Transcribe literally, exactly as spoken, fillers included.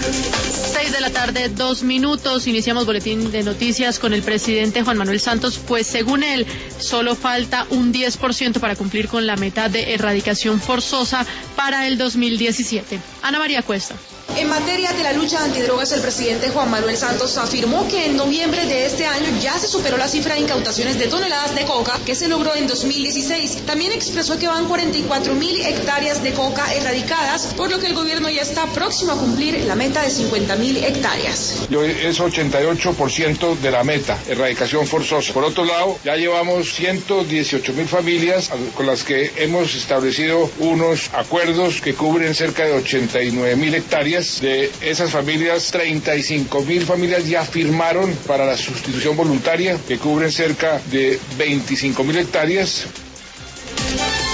Seis de la tarde, dos minutos. Iniciamos boletín de noticias con el presidente Juan Manuel Santos, pues según él, solo falta un diez por ciento para cumplir con la meta de erradicación forzosa para el dos mil diecisiete. Ana María Cuesta. En materia de la lucha antidrogas, el presidente Juan Manuel Santos afirmó que en noviembre de este año ya se superó la cifra de incautaciones de toneladas de coca que se logró en dos mil dieciséis. También expresó que van cuarenta y cuatro mil hectáreas de coca erradicadas, por lo que el gobierno ya está próximo a cumplir la meta de cincuenta mil hectáreas. Es ochenta y ocho por ciento de la meta, erradicación forzosa. Por otro lado, ya llevamos ciento dieciocho mil familias con las que hemos establecido unos acuerdos que cubren cerca de ochenta y nueve mil hectáreas. De esas familias, treinta y cinco mil familias ya firmaron para la sustitución voluntaria, que cubren cerca de veinticinco mil hectáreas.